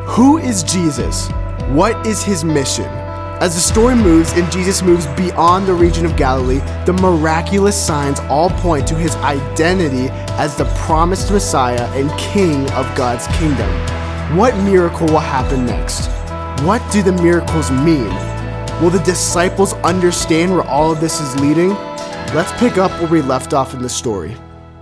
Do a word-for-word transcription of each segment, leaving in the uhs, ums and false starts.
Who is Jesus? What is his mission? As the story moves and Jesus moves beyond the region of Galilee, the miraculous signs all point to his identity as the promised Messiah and King of God's kingdom. What miracle will happen next? What do the miracles mean? Will the disciples understand where all of this is leading? Let's pick up where we left off in the story.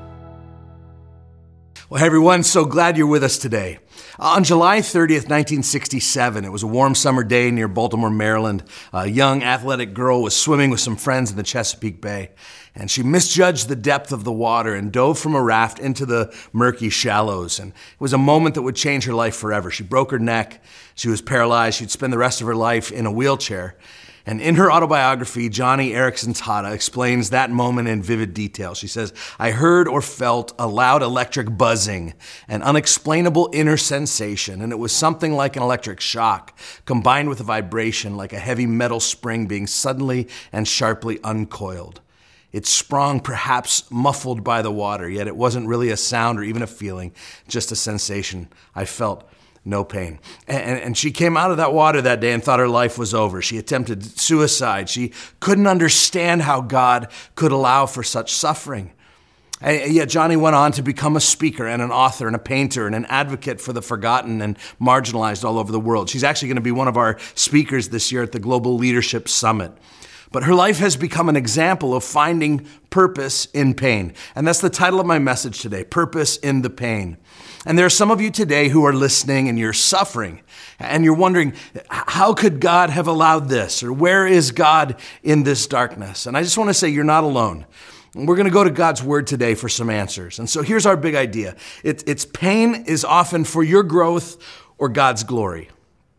Well, hey everyone, so glad you're with us today. On July thirtieth, nineteen sixty-seven, it was a warm summer day near Baltimore, Maryland. A young athletic girl was swimming with some friends in the Chesapeake Bay, and she misjudged the depth of the water and dove from a raft into the murky shallows. And it was a moment that would change her life forever. She broke her neck. She was paralyzed. She'd spend the rest of her life in a wheelchair. And in her autobiography, Joni Eareckson Tada explains that moment in vivid detail. She says, "I heard or felt a loud electric buzzing, an unexplainable inner sensation, and it was something like an electric shock, combined with a vibration like a heavy metal spring being suddenly and sharply uncoiled. It sprung, perhaps muffled by the water, yet it wasn't really a sound or even a feeling, just a sensation. I felt no pain." And, and she came out of that water that day and thought her life was over. She attempted suicide. She couldn't understand how God could allow for such suffering. And yet Joni went on to become a speaker and an author and a painter and an advocate for the forgotten and marginalized all over the world. She's actually going to be one of our speakers this year at the Global Leadership Summit. But her life has become an example of finding purpose in pain. And that's the title of my message today, Purpose in the Pain. And there are some of you today who are listening and you're suffering and you're wondering, how could God have allowed this? Or where is God in this darkness? And I just want to say you're not alone. We're going to go to God's word today for some answers. And so here's our big idea. It, it's pain is often for your growth or God's glory.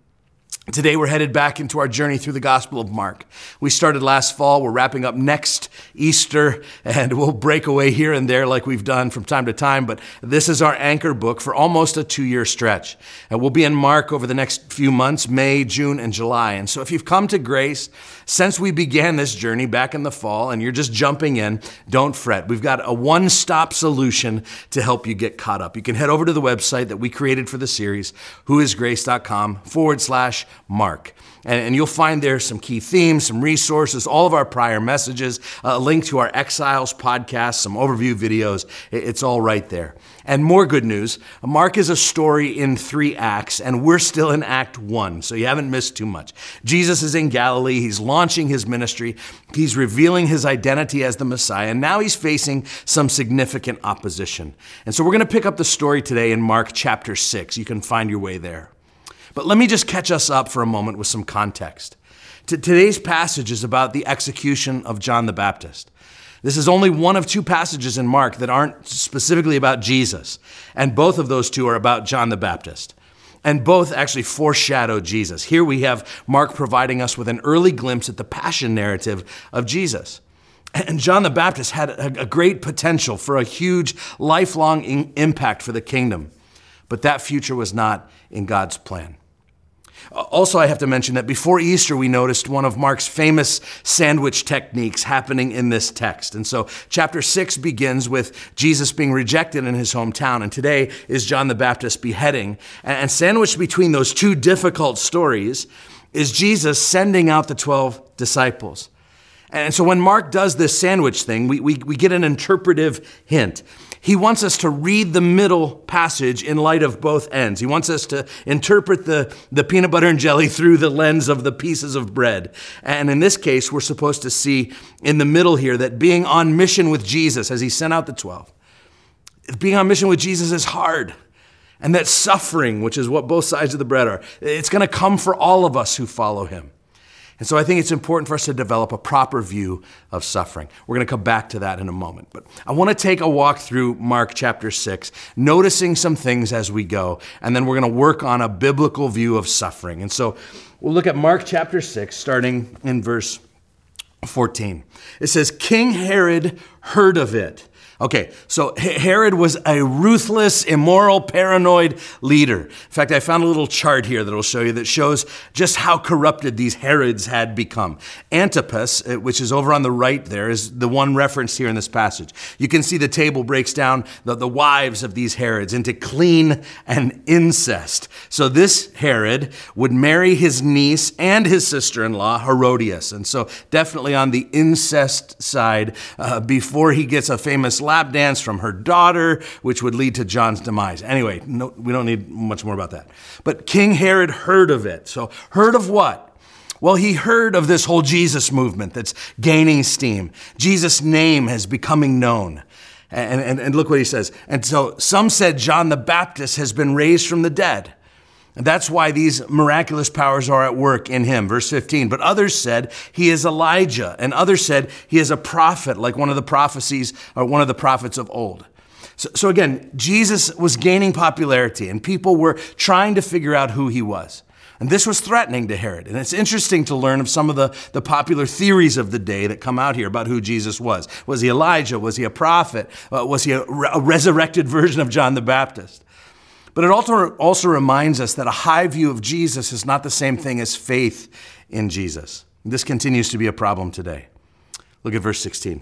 Today, we're headed back into our journey through the Gospel of Mark. We started last fall. We're wrapping up next Easter, and we'll break away here and there like we've done from time to time. But this is our anchor book for almost a two-year stretch. And we'll be in Mark over the next few months, May, June, and July. And so if you've come to Grace since we began this journey back in the fall, and you're just jumping in, don't fret. We've got a one-stop solution to help you get caught up. You can head over to the website that we created for the series, whoisgrace.com forward slash Mark. And, and you'll find there some key themes, some resources, all of our prior messages, a link to our Exiles podcast, some overview videos. It, it's all right there. And more good news, Mark is a story in three acts, and we're still in Act One, so you haven't missed too much. Jesus is in Galilee. He's launching his ministry. He's revealing his identity as the Messiah, and now he's facing some significant opposition. And so we're going to pick up the story today in Mark chapter six. You can find your way there. But let me just catch us up for a moment with some context. T- today's passage is about the execution of John the Baptist. This is only one of two passages in Mark that aren't specifically about Jesus, and both of those two are about John the Baptist. And both actually foreshadow Jesus. Here we have Mark providing us with an early glimpse at the passion narrative of Jesus. And John the Baptist had a, a great potential for a huge, lifelong in- impact for the kingdom. But that future was not in God's plan. Also, I have to mention that before Easter, we noticed one of Mark's famous sandwich techniques happening in this text. And so chapter six begins with Jesus being rejected in his hometown. And today is John the Baptist's beheading. And sandwiched between those two difficult stories is Jesus sending out the twelve disciples. And so when Mark does this sandwich thing, we, we, we get an interpretive hint. He wants us to read the middle passage in light of both ends. He wants us to interpret the, the peanut butter and jelly through the lens of the pieces of bread. And in this case, we're supposed to see in the middle here that being on mission with Jesus as he sent out the twelve, being on mission with Jesus is hard. And that suffering, which is what both sides of the bread are, it's going to come for all of us who follow him. And so I think it's important for us to develop a proper view of suffering. We're going to come back to that in a moment. But I want to take a walk through Mark chapter six, noticing some things as we go, and then we're going to work on a biblical view of suffering. And so we'll look at Mark chapter six, starting in verse fourteen. It says, King Herod heard of it. Okay, so Herod was a ruthless, immoral, paranoid leader. In fact, I found a little chart here that will show you that shows just how corrupted these Herods had become. Antipas, which is over on the right there, is the one referenced here in this passage. You can see the table breaks down the, the wives of these Herods into clean and incest. So this Herod would marry his niece and his sister-in-law, Herodias. And so definitely on the incest side uh, before he gets a famous lap dance from her daughter, which would lead to John's demise. Anyway, no, we don't need much more about that. But King Herod heard of it. So heard of what? Well, he heard of this whole Jesus movement that's gaining steam. Jesus' name is becoming known. And, and, and look what he says. And so some said John the Baptist has been raised from the dead. And that's why these miraculous powers are at work in him. Verse fifteen, but others said he is Elijah, and others said he is a prophet, like one of the prophecies or one of the prophets of old. So, so again, Jesus was gaining popularity, and people were trying to figure out who he was. And this was threatening to Herod. And it's interesting to learn of some of the, the popular theories of the day that come out here about who Jesus was. Was he Elijah? Was he a prophet? Uh, was he a, a resurrected version of John the Baptist? But it also, also reminds us that a high view of Jesus is not the same thing as faith in Jesus. This continues to be a problem today. Look at verse sixteen.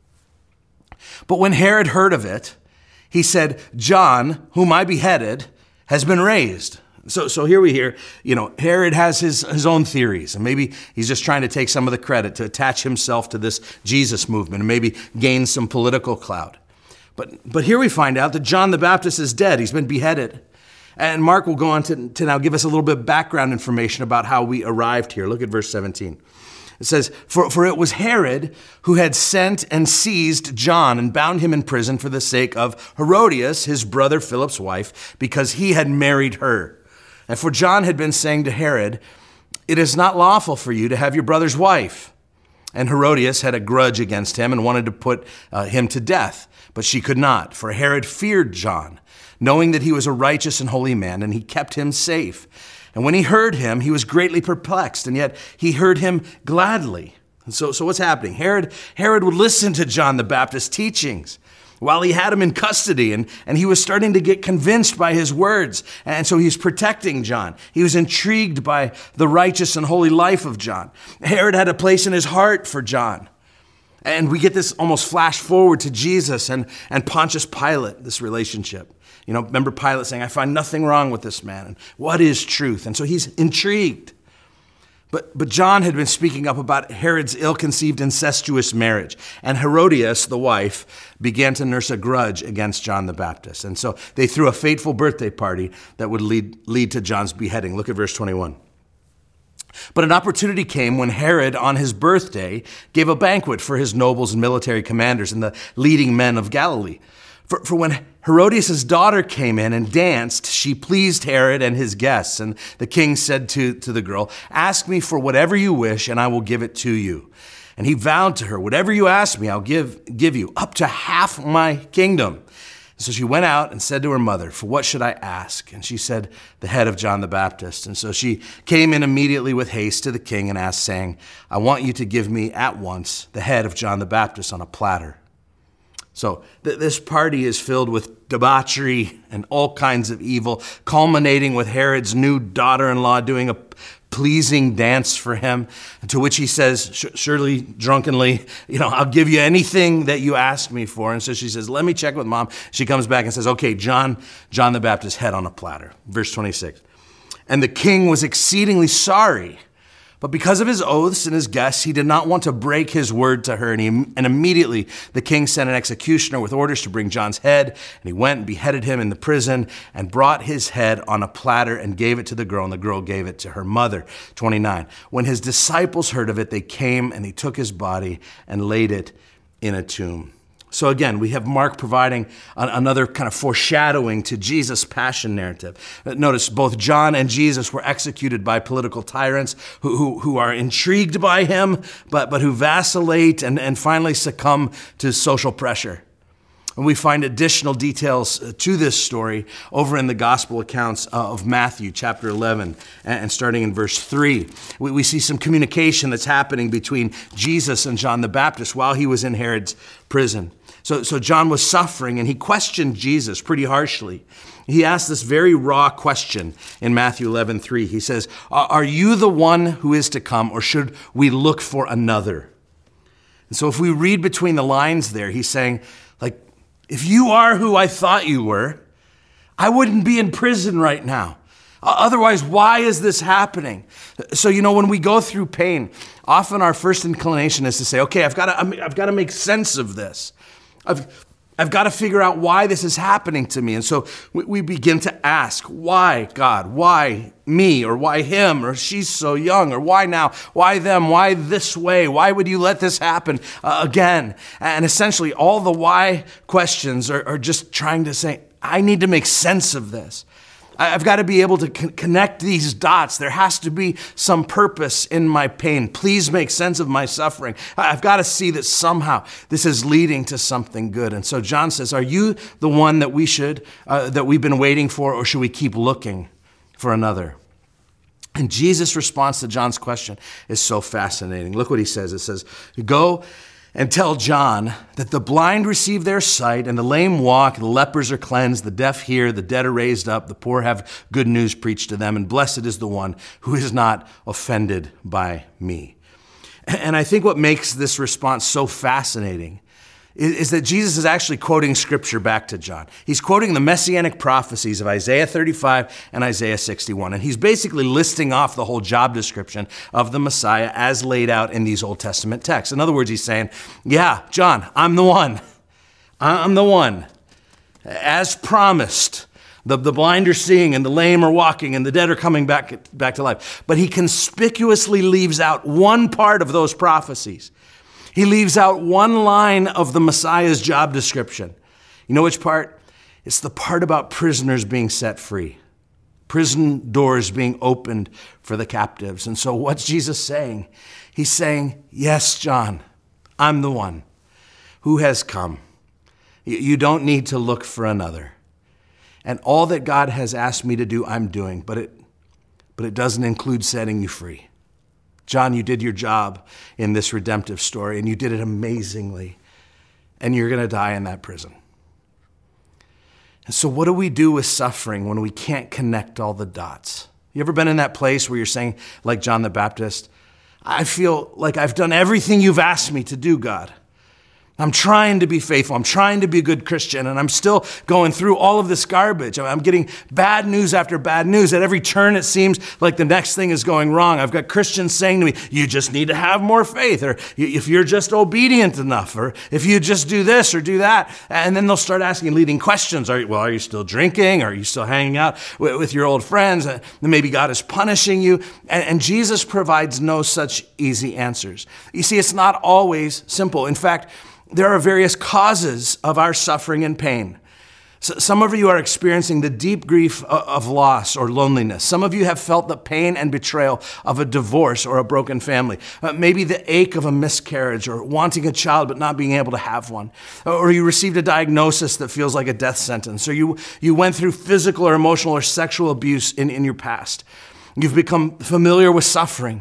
But when Herod heard of it, he said, John, whom I beheaded, has been raised. So, so here we hear, you know, Herod has his, his own theories, and maybe he's just trying to take some of the credit to attach himself to this Jesus movement and maybe gain some political clout. But, but here we find out that John the Baptist is dead. He's been beheaded. And Mark will go on to, to now give us a little bit of background information about how we arrived here. Look at verse seventeen. It says, for, for it was Herod who had sent and seized John and bound him in prison for the sake of Herodias, his brother Philip's wife, because he had married her. And for John had been saying to Herod, it is not lawful for you to have your brother's wife. And Herodias had a grudge against him and wanted to put uh, him to death. But she could not, for Herod feared John, knowing that he was a righteous and holy man, and he kept him safe. And when he heard him, he was greatly perplexed, and yet he heard him gladly. And so, so what's happening? Herod, Herod would listen to John the Baptist's teachings while he had him in custody, and, and he was starting to get convinced by his words. And so he's protecting John. He was intrigued by the righteous and holy life of John. Herod had a place in his heart for John. And we get this almost flash forward to Jesus and, and Pontius Pilate, this relationship. You know, remember Pilate saying, I find nothing wrong with this man. And what is truth? And so he's intrigued. But, but John had been speaking up about Herod's ill-conceived incestuous marriage. And Herodias, the wife, began to nurse a grudge against John the Baptist. And so they threw a fateful birthday party that would lead, lead to John's beheading. Look at verse twenty-one. But an opportunity came when Herod, on his birthday, gave a banquet for his nobles and military commanders and the leading men of Galilee. For, for when Herodias' daughter came in and danced, she pleased Herod and his guests. And the king said to, to the girl, ask me for whatever you wish, and I will give it to you. And he vowed to her, whatever you ask me, I'll give, give you, up to half my kingdom. So she went out and said to her mother, for what should I ask? And she said, the head of John the Baptist. And so she came in immediately with haste to the king and asked, saying, I want you to give me at once the head of John the Baptist on a platter. So th- this party is filled with debauchery and all kinds of evil, culminating with Herod's new daughter-in-law doing a pleasing dance for him, to which he says, surely drunkenly, you know, I'll give you anything that you ask me for. And so she says, let me check with mom. She comes back and says, okay, John, John the Baptist's head on a platter. Verse twenty-six. And the king was exceedingly sorry, but because of his oaths and his guests, he did not want to break his word to her. And, he, and immediately the king sent an executioner with orders to bring John's head. And he went and beheaded him in the prison and brought his head on a platter and gave it to the girl. And the girl gave it to her mother. twenty-nine. When his disciples heard of it, they came and they took his body and laid it in a tomb. So again, we have Mark providing another kind of foreshadowing to Jesus' passion narrative. Notice both John and Jesus were executed by political tyrants who, who, who are intrigued by him, but, but who vacillate and, and finally succumb to social pressure. And we find additional details to this story over in the gospel accounts of Matthew chapter eleven and starting in verse three. We, we see some communication that's happening between Jesus and John the Baptist while he was in Herod's prison. So, so John was suffering, and he questioned Jesus pretty harshly. He asked this very raw question in Matthew eleven three. He says, are you the one who is to come, or should we look for another? And so if we read between the lines there, he's saying, like, if you are who I thought you were, I wouldn't be in prison right now. Otherwise, why is this happening? So, you know, when we go through pain, often our first inclination is to say, okay, I've got to, I've got to make sense of this. I've, I've got to figure out why this is happening to me. And so we, we begin to ask, why, God? Why me? Or why him? Or she's so young? Or why now? Why them? Why this way? Why would you let this happen uh, again? And essentially, all the why questions are, are just trying to say, I need to make sense of this. I've got to be able to con- connect these dots. There has to be some purpose in my pain. Please make sense of my suffering. I've got to see that somehow this is leading to something good. And so John says, are you the one that we should, uh, that we've been waiting for, or should we keep looking for another? And Jesus' response to John's question is so fascinating. Look what he says. It says, go and tell John that the blind receive their sight, and the lame walk, the lepers are cleansed, the deaf hear, the dead are raised up, the poor have good news preached to them, and blessed is the one who is not offended by me. And I think what makes this response so fascinating is that Jesus is actually quoting scripture back to John. He's quoting the messianic prophecies of Isaiah thirty-five and Isaiah sixty-one. And he's basically listing off the whole job description of the Messiah as laid out in these Old Testament texts. In other words, he's saying, yeah, John, I'm the one. I'm the one. As promised, the, the blind are seeing, and the lame are walking, and the dead are coming back, back to life. But he conspicuously leaves out one part of those prophecies. He leaves out one line of the Messiah's job description. You know which part? It's the part about prisoners being set free. Prison doors being opened for the captives. And so what's Jesus saying? He's saying, yes, John, I'm the one who has come. You don't need to look for another. And all that God has asked me to do, I'm doing. But it, but it doesn't include setting you free. John, you did your job in this redemptive story, and you did it amazingly, and you're going to die in that prison. And so what do we do with suffering when we can't connect all the dots? You ever been in that place where you're saying, like John the Baptist, I feel like I've done everything you've asked me to do, God. I'm trying to be faithful. I'm trying to be a good Christian, and I'm still going through all of this garbage. I'm getting bad news after bad news. At every turn, it seems like the next thing is going wrong. I've got Christians saying to me, you just need to have more faith, or if you're just obedient enough, or if you just do this or do that. And then they'll start asking leading questions. Are you, well, are you still drinking? Are you still hanging out with, with your old friends? And maybe God is punishing you. And, and Jesus provides no such easy answers. You see, it's not always simple. In fact, there are various causes of our suffering and pain. So some of you are experiencing the deep grief of loss or loneliness. Some of you have felt the pain and betrayal of a divorce or a broken family. Uh, maybe the ache of a miscarriage, or wanting a child but not being able to have one. Or you received a diagnosis that feels like a death sentence. Or you, you went through physical or emotional or sexual abuse in, in your past. You've become familiar with suffering.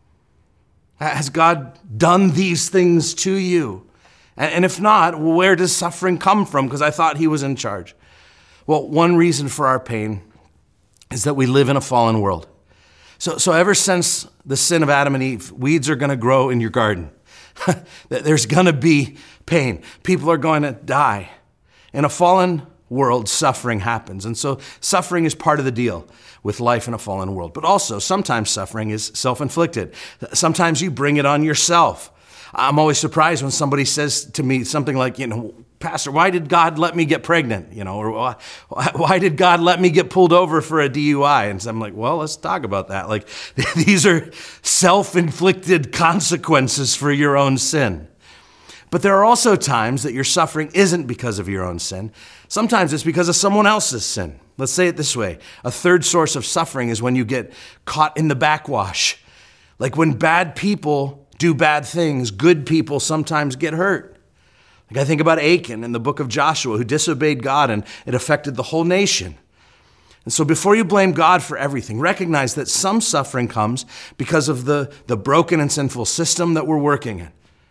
Has God done these things to you? And if not, where does suffering come from? Because I thought he was in charge. Well, one reason for our pain is that we live in a fallen world. So, so ever since the sin of Adam and Eve, weeds are going to grow in your garden. There's going to be pain. People are going to die. In a fallen world, suffering happens. And so suffering is part of the deal with life in a fallen world. But also, sometimes suffering is self-inflicted. Sometimes you bring it on yourself. I'm always surprised when somebody says to me something like, you know, Pastor, why did God let me get pregnant? You know, or why, why did God let me get pulled over for a D U I? And so I'm like, well, let's talk about that. Like, these are self-inflicted consequences for your own sin. But there are also times that your suffering isn't because of your own sin. Sometimes it's because of someone else's sin. Let's say it this way. A third source of suffering is when you get caught in the backwash. Like when bad people do bad things, good people sometimes get hurt. Like I think about Achan in the book of Joshua, who disobeyed God, and it affected the whole nation. And so before you blame God for everything, recognize that some suffering comes because of the, the broken and sinful system that we're working in.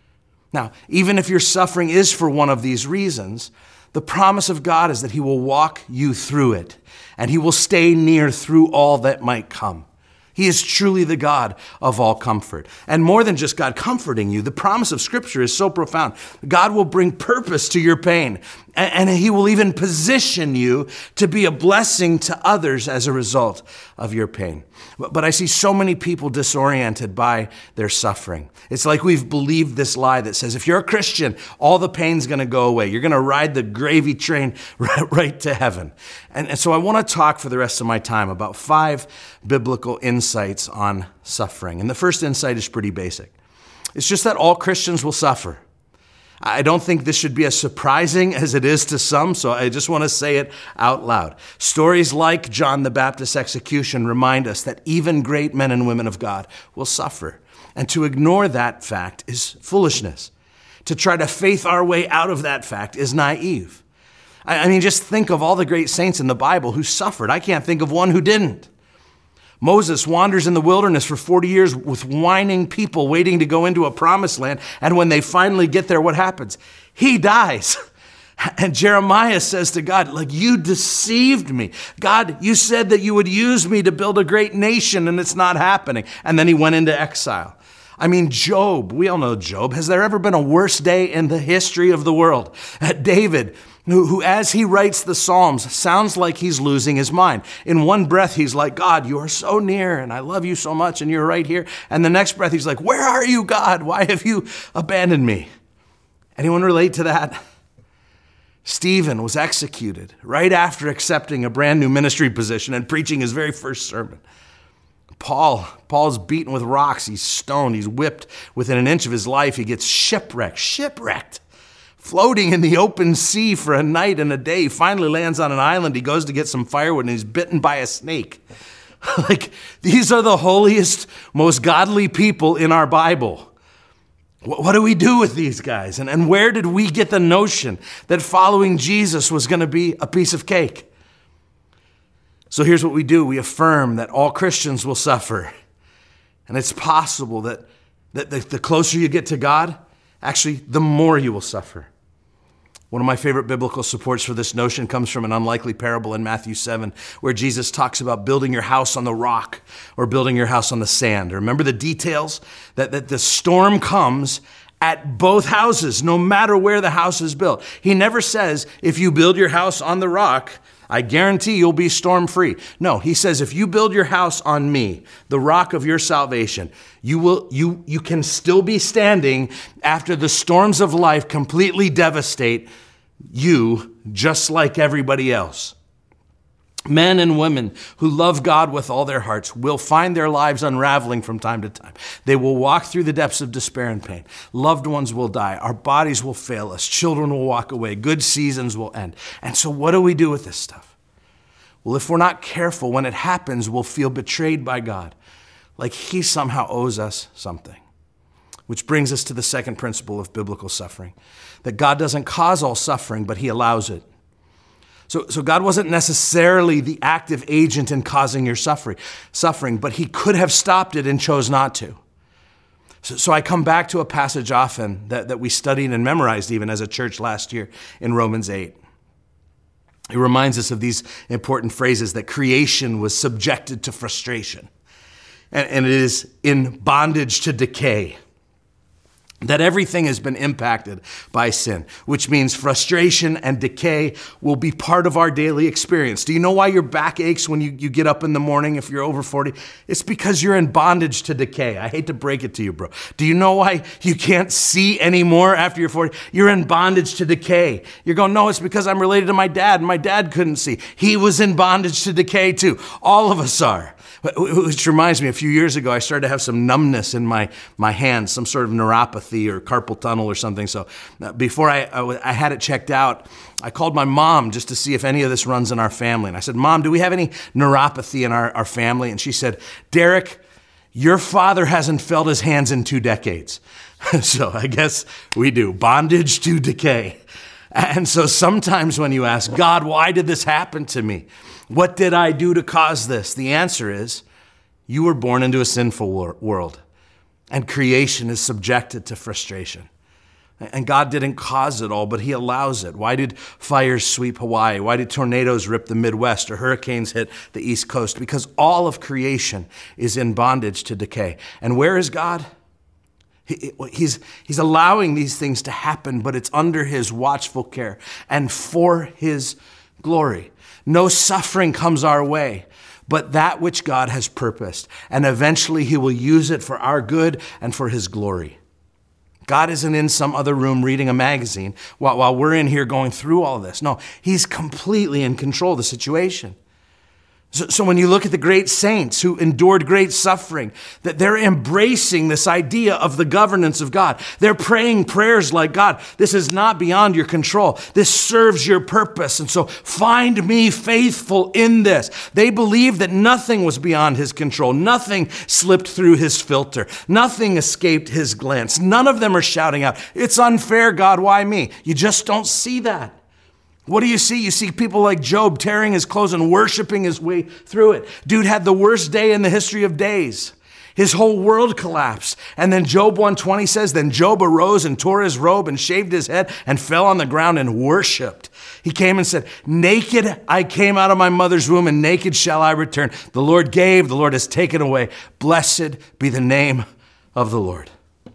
Now, even if your suffering is for one of these reasons, the promise of God is that he will walk you through it, and he will stay near through all that might come. He is truly the God of all comfort. And more than just God comforting you, the promise of Scripture is so profound. God will bring purpose to your pain, and he will even position you to be a blessing to others as a result of your pain. But I see so many people disoriented by their suffering. It's like we've believed this lie that says, if you're a Christian, all the pain's going to go away. You're going to ride the gravy train right, right to heaven. And, and so I want to talk for the rest of my time about five biblical insights on suffering. And the first insight is pretty basic. It's just that all Christians will suffer. I don't think this should be as surprising as it is to some, so I just want to say it out loud. Stories like John the Baptist's execution remind us that even great men and women of God will suffer. And to ignore that fact is foolishness. To try to faith our way out of that fact is naive. I mean, just think of all the great saints in the Bible who suffered. I can't think of one who didn't. Moses wanders in the wilderness for forty years with whining people waiting to go into a promised land. And when they finally get there, what happens? He dies. And Jeremiah says to God, like, you deceived me. God, you said that you would use me to build a great nation, and it's not happening. And then he went into exile. I mean, Job, we all know Job. Has there ever been a worse day in the history of the world? David, Who, who, as he writes the Psalms, sounds like he's losing his mind. In one breath, he's like, God, you are so near, and I love you so much, and you're right here. And the next breath, he's like, where are you, God? Why have you abandoned me? Anyone relate to that? Stephen was executed right after accepting a brand new ministry position and preaching his very first sermon. Paul, Paul's beaten with rocks. He's stoned. He's whipped within an inch of his life. He gets shipwrecked, shipwrecked. Floating in the open sea for a night and a day. He finally lands on an island. He goes to get some firewood and he's bitten by a snake. Like, these are the holiest, most godly people in our Bible. What, what do we do with these guys? And, and where did we get the notion that following Jesus was going to be a piece of cake? So here's what we do. We affirm that all Christians will suffer. And it's possible that, that the, the closer you get to God, actually, the more you will suffer. One of my favorite biblical supports for this notion comes from an unlikely parable in Matthew seven, where Jesus talks about building your house on the rock or building your house on the sand. Remember the details? That, that the storm comes at both houses, no matter where the house is built. He never says, if you build your house on the rock, I guarantee you'll be storm-free. No, he says, if you build your house on me, the rock of your salvation, you will, you, you can still be standing after the storms of life completely devastate you, just like everybody else. Men and women who love God with all their hearts will find their lives unraveling from time to time. They will walk through the depths of despair and pain. Loved ones will die. Our bodies will fail us. Children will walk away. Good seasons will end. And so what do we do with this stuff? Well, if we're not careful, when it happens, we'll feel betrayed by God, like he somehow owes us something. Which brings us to the second principle of biblical suffering, that God doesn't cause all suffering, but he allows it. So, so God wasn't necessarily the active agent in causing your suffering, suffering, but he could have stopped it and chose not to. So, so I come back to a passage often that, that we studied and memorized even as a church last year in Romans eight. It reminds us of these important phrases that creation was subjected to frustration, and, and it is in bondage to decay. That everything has been impacted by sin, which means frustration and decay will be part of our daily experience. Do you know why your back aches when you, you get up in the morning if you're over forty? It's because you're in bondage to decay. I hate to break it to you, bro. Do you know why you can't see anymore after you're forty? You're in bondage to decay. You're going, no, it's because I'm related to my dad. My dad couldn't see. He was in bondage to decay too. All of us are. Which reminds me, a few years ago, I started to have some numbness in my, my hands, some sort of neuropathy or carpal tunnel or something. So before I, I, I had it checked out, I called my mom just to see if any of this runs in our family. And I said, Mom, do we have any neuropathy in our, our family? And she said, Derek, your father hasn't felt his hands in two decades. So I guess we do. Bondage to decay. And so sometimes when you ask, God, why did this happen to me? What did I do to cause this? The answer is, you were born into a sinful wor- world, and creation is subjected to frustration. And God didn't cause it all, but he allows it. Why did fires sweep Hawaii? Why did tornadoes rip the Midwest or hurricanes hit the East Coast? Because all of creation is in bondage to decay. And where is God? He, he's, he's allowing these things to happen, but it's under his watchful care and for his glory. No suffering comes our way, but that which God has purposed. And eventually he will use it for our good and for his glory. God isn't in some other room reading a magazine while, while we're in here going through all this. No, he's completely in control of the situation. So, so when you look at the great saints who endured great suffering, that they're embracing this idea of the governance of God. They're praying prayers like, God, this is not beyond your control. This serves your purpose. And so find me faithful in this. They believed that nothing was beyond his control. Nothing slipped through his filter. Nothing escaped his glance. None of them are shouting out, it's unfair, God, why me? You just don't see that. What do you see? You see people like Job tearing his clothes and worshiping his way through it. Dude had the worst day in the history of days. His whole world collapsed. And then Job one twenty says, then Job arose and tore his robe and shaved his head and fell on the ground and worshiped. He came and said, naked I came out of my mother's womb and naked shall I return. The Lord gave, the Lord has taken away. Blessed be the name of the Lord.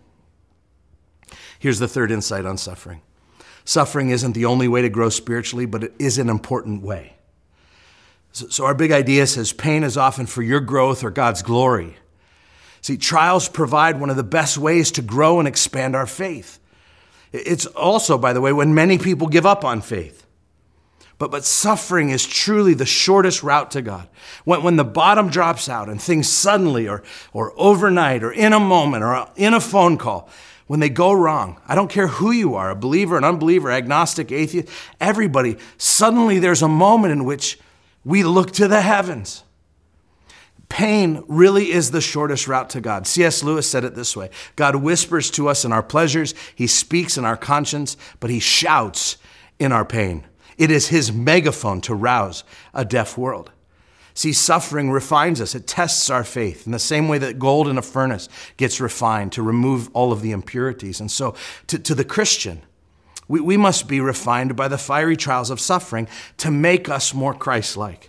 Here's the third insight on suffering. Suffering isn't the only way to grow spiritually, but it is an important way. So, so our big idea says pain is often for your growth or God's glory. See, trials provide one of the best ways to grow and expand our faith. It's also, by the way, when many people give up on faith. But, but suffering is truly the shortest route to God. When, when the bottom drops out and things suddenly or, or overnight or in a moment or in a phone call, when they go wrong, I don't care who you are, a believer, an unbeliever, agnostic, atheist, everybody, suddenly there's a moment in which we look to the heavens. Pain really is the shortest route to God. C S Lewis said it this way: God whispers to us in our pleasures, he speaks in our conscience, but he shouts in our pain. It is his megaphone to rouse a deaf world. See, suffering refines us. It tests our faith in the same way that gold in a furnace gets refined to remove all of the impurities. And so to, to the Christian, we, we must be refined by the fiery trials of suffering to make us more Christ-like.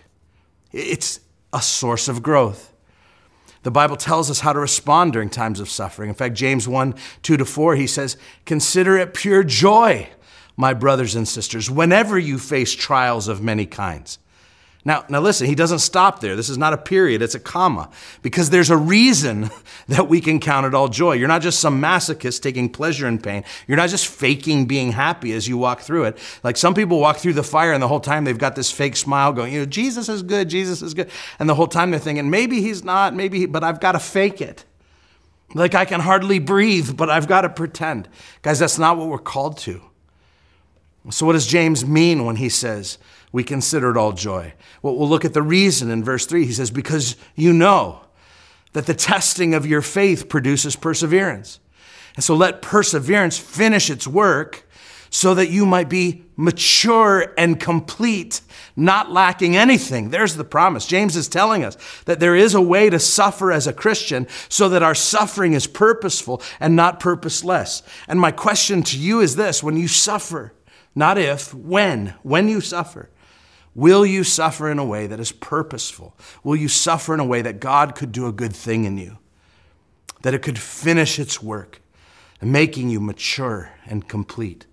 It's a source of growth. The Bible tells us how to respond during times of suffering. In fact, James one, two to four, he says, consider it pure joy, my brothers and sisters, whenever you face trials of many kinds. Now, now listen, he doesn't stop there. This is not a period, it's a comma. Because there's a reason that we can count it all joy. You're not just some masochist taking pleasure in pain. You're not just faking being happy as you walk through it. Like some people walk through the fire and the whole time they've got this fake smile going, you know, Jesus is good, Jesus is good. And the whole time they're thinking, maybe he's not, maybe, he, but I've got to fake it. Like I can hardly breathe, but I've got to pretend. Guys, that's not what we're called to. So what does James mean when he says, we consider it all joy? Well, we'll look at the reason in verse three. He says, because you know that the testing of your faith produces perseverance. And so let perseverance finish its work so that you might be mature and complete, not lacking anything. There's the promise. James is telling us that there is a way to suffer as a Christian so that our suffering is purposeful and not purposeless. And my question to you is this: when you suffer, not if, when, when you suffer, will you suffer in a way that is purposeful? Will you suffer in a way that God could do a good thing in you? That it could finish its work, making you mature and complete?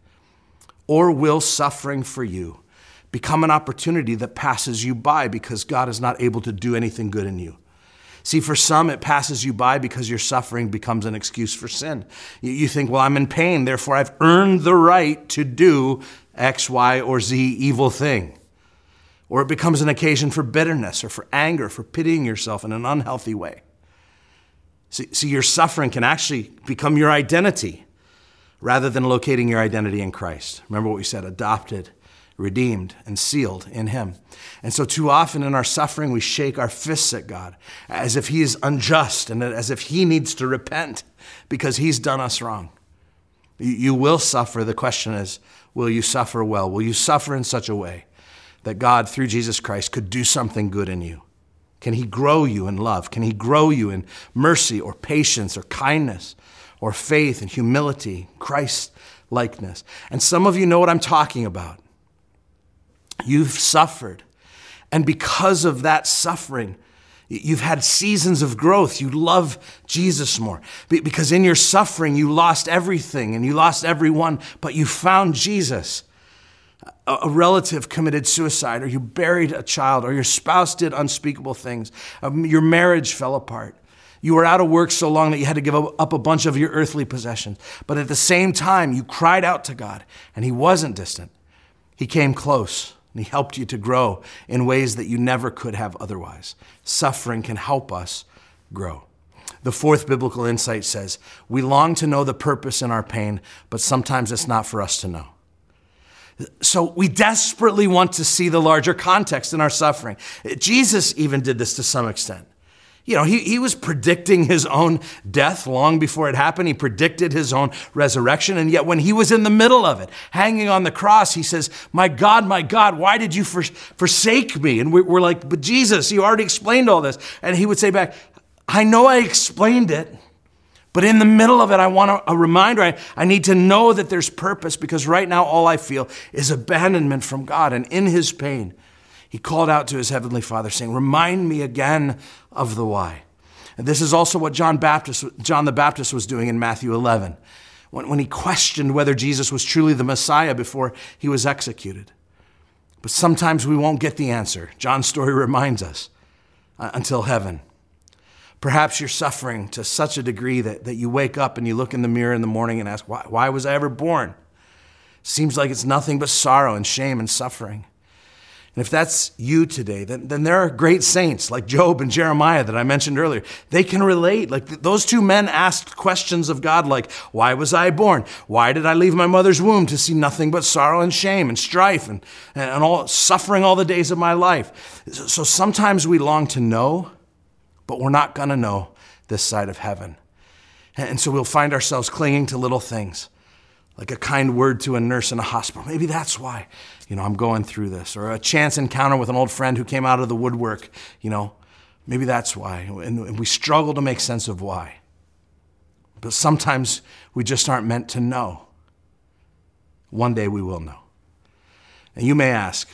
Or will suffering for you become an opportunity that passes you by because God is not able to do anything good in you? See, for some, it passes you by because your suffering becomes an excuse for sin. You think, well, I'm in pain, therefore I've earned the right to do X, Y, or Z evil thing. Or it becomes an occasion for bitterness or for anger, for pitying yourself in an unhealthy way. See, see, your suffering can actually become your identity rather than locating your identity in Christ. Remember what we said: adopted, redeemed, and sealed in him. And so too often in our suffering, we shake our fists at God as if he is unjust and as if he needs to repent because he's done us wrong. You will suffer. The question is, will you suffer well? Will you suffer in such a way that God, through Jesus Christ, could do something good in you? Can he grow you in love? Can he grow you in mercy or patience or kindness or faith and humility, Christ likeness. And some of you know what I'm talking about. You've suffered. And because of that suffering, you've had seasons of growth. You love Jesus more. Because in your suffering, you lost everything and you lost everyone, but you found Jesus. A relative committed suicide, or you buried a child, or your spouse did unspeakable things. Um, your marriage fell apart. You were out of work so long that you had to give up a bunch of your earthly possessions. But at the same time, you cried out to God, and he wasn't distant. He came close, and he helped you to grow in ways that you never could have otherwise. Suffering can help us grow. The fourth biblical insight says, we long to know the purpose in our pain, but sometimes it's not for us to know. So we desperately want to see the larger context in our suffering. Jesus even did this to some extent. You know, he, he was predicting his own death long before it happened. He predicted his own resurrection. And yet when he was in the middle of it, hanging on the cross, he says, my God, my God, why did you for, forsake me? And we're, we're like, but Jesus, you already explained all this. And he would say back, I know I explained it, but in the middle of it, I want a, a reminder. I, I need to know that there's purpose, because right now all I feel is abandonment from God. And in his pain, he called out to his heavenly Father saying, remind me again of the why. And this is also what John Baptist, John the Baptist was doing in Matthew eleven, when, when he questioned whether Jesus was truly the Messiah before he was executed. But sometimes we won't get the answer. John's story reminds us, uh, until heaven. Perhaps you're suffering to such a degree that, that you wake up and you look in the mirror in the morning and ask, why, why was I ever born? Seems like it's nothing but sorrow and shame and suffering. And if that's you today, then, then there are great saints like Job and Jeremiah that I mentioned earlier. They can relate. Like those two men asked questions of God like, why was I born? Why did I leave my mother's womb to see nothing but sorrow and shame and strife and, and all suffering all the days of my life? So sometimes we long to know, but we're not going to know this side of heaven. And so we'll find ourselves clinging to little things, like a kind word to a nurse in a hospital. Maybe that's why, you know, I'm going through this. Or a chance encounter with an old friend who came out of the woodwork, you know, maybe that's why. And we struggle to make sense of why. But sometimes we just aren't meant to know. One day we will know. And you may ask,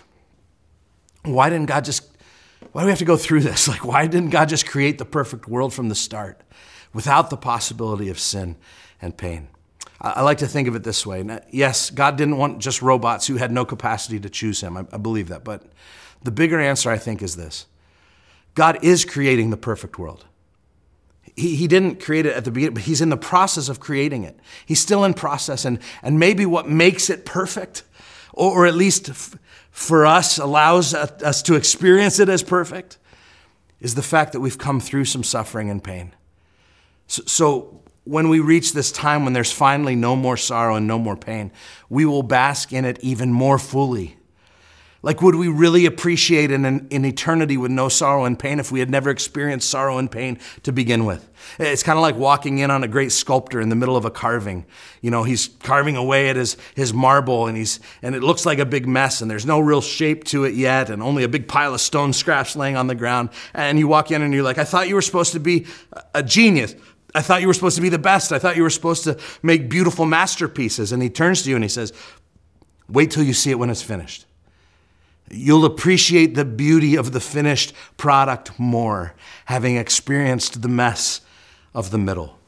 why didn't God just, why do we have to go through this? Like, why didn't God just create the perfect world from the start without the possibility of sin and pain? I like to think of it this way. Now, yes, God didn't want just robots who had no capacity to choose him. I, I believe that. But the bigger answer, I think, is this. God is creating the perfect world. He, he didn't create it at the beginning, but he's in the process of creating it. He's still in process. And, and maybe what makes it perfect, or, or at least f- for us, allows us to experience it as perfect, is the fact that we've come through some suffering and pain. So, so when we reach this time when there's finally no more sorrow and no more pain, we will bask in it even more fully. Like, would we really appreciate an, an eternity with no sorrow and pain if we had never experienced sorrow and pain to begin with? It's kind of like walking in on a great sculptor in the middle of a carving. You know, he's carving away at his, his marble, and he's and it looks like a big mess, and there's no real shape to it yet, and only a big pile of stone scraps laying on the ground. And you walk in and you're like, I thought you were supposed to be a genius. I thought you were supposed to be the best. I thought you were supposed to make beautiful masterpieces. And he turns to you and he says, wait till you see it when it's finished. You'll appreciate the beauty of the finished product more, having experienced the mess of the middle.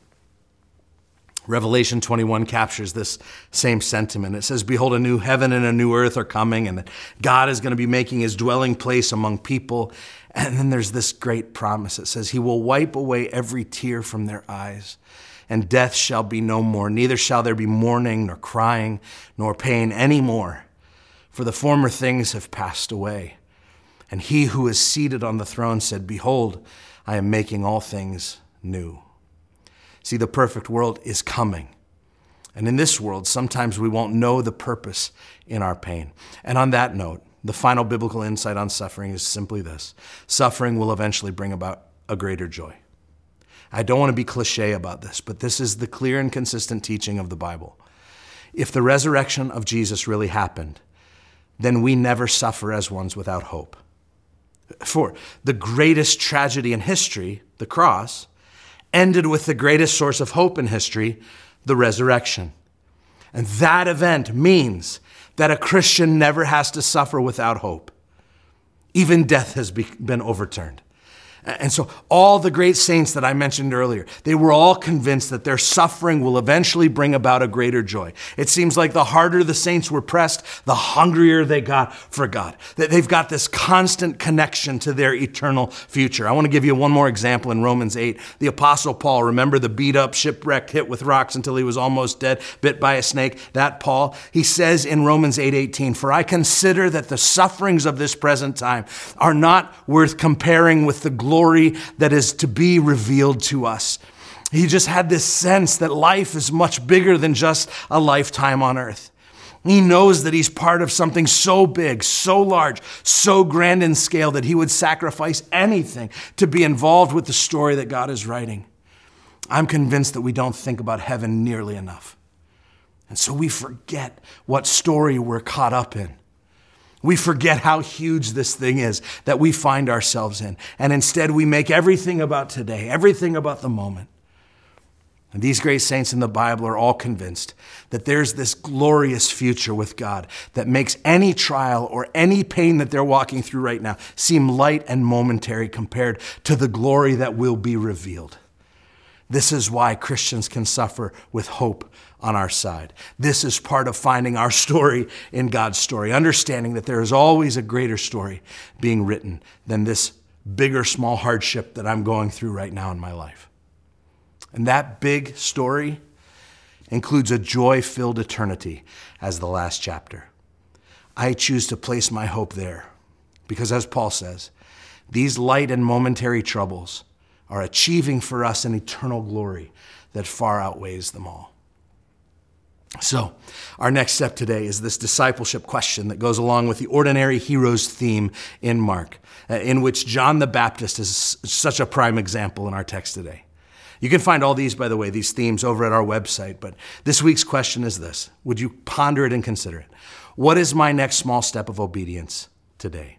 Revelation twenty-one captures this same sentiment. It says, behold, a new heaven and a new earth are coming, and God is going to be making his dwelling place among people. And then there's this great promise. It says, he will wipe away every tear from their eyes, and death shall be no more. Neither shall there be mourning, nor crying, nor pain any more. For the former things have passed away. And he who is seated on the throne said, behold, I am making all things new. See, the perfect world is coming. And in this world, sometimes we won't know the purpose in our pain. And on that note, the final biblical insight on suffering is simply this. Suffering will eventually bring about a greater joy. I don't want to be cliche about this, but this is the clear and consistent teaching of the Bible. If the resurrection of Jesus really happened, then we never suffer as ones without hope. For the greatest tragedy in history, the cross, ended with the greatest source of hope in history, the resurrection. And that event means that a Christian never has to suffer without hope. Even death has be- been overturned. And so all the great saints that I mentioned earlier, they were all convinced that their suffering will eventually bring about a greater joy. It seems like the harder the saints were pressed, the hungrier they got for God. That they've got this constant connection to their eternal future. I want to give you one more example in Romans eight. The Apostle Paul, remember the beat up, shipwrecked, hit with rocks until he was almost dead, bit by a snake? That Paul, he says in Romans eight eighteen, "For I consider that the sufferings of this present time are not worth comparing with the glory glory that is to be revealed to us." He just had this sense that life is much bigger than just a lifetime on earth. He knows that he's part of something so big, so large, so grand in scale that he would sacrifice anything to be involved with the story that God is writing. I'm convinced that we don't think about heaven nearly enough. And so we forget what story we're caught up in. We forget how huge this thing is that we find ourselves in. And instead we make everything about today, everything about the moment. And these great saints in the Bible are all convinced that there's this glorious future with God that makes any trial or any pain that they're walking through right now seem light and momentary compared to the glory that will be revealed. This is why Christians can suffer with hope on our side. This is part of finding our story in God's story, understanding that there is always a greater story being written than this big or small hardship that I'm going through right now in my life. And that big story includes a joy-filled eternity as the last chapter. I choose to place my hope there because, as Paul says, these light and momentary troubles are achieving for us an eternal glory that far outweighs them all. So, our next step today is this discipleship question that goes along with the ordinary heroes theme in Mark, in which John the Baptist is such a prime example in our text today. You can find all these, by the way, these themes over at our website, but this week's question is this. Would you ponder it and consider it? What is my next small step of obedience today?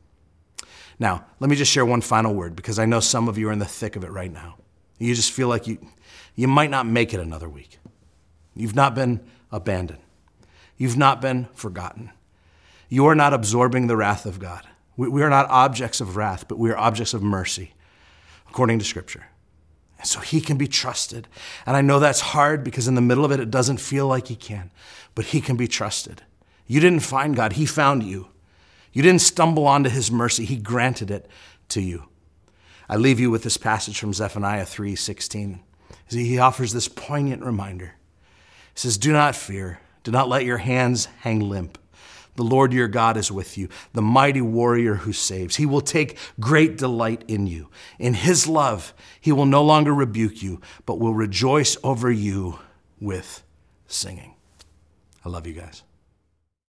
Now, let me just share one final word, because I know some of you are in the thick of it right now. You just feel like you, you might not make it another week. You've not been abandoned. You've not been forgotten. You are not absorbing the wrath of God. We, we are not objects of wrath, but we are objects of mercy, according to Scripture. And so he can be trusted. And I know that's hard because in the middle of it, it doesn't feel like he can, but he can be trusted. You didn't find God. He found you. You didn't stumble onto his mercy. He granted it to you. I leave you with this passage from Zephaniah three sixteen. He offers this poignant reminder. He says, "Do not fear. Do not let your hands hang limp. The Lord your God is with you, the mighty warrior who saves. He will take great delight in you. In his love, he will no longer rebuke you, but will rejoice over you with singing." I love you guys.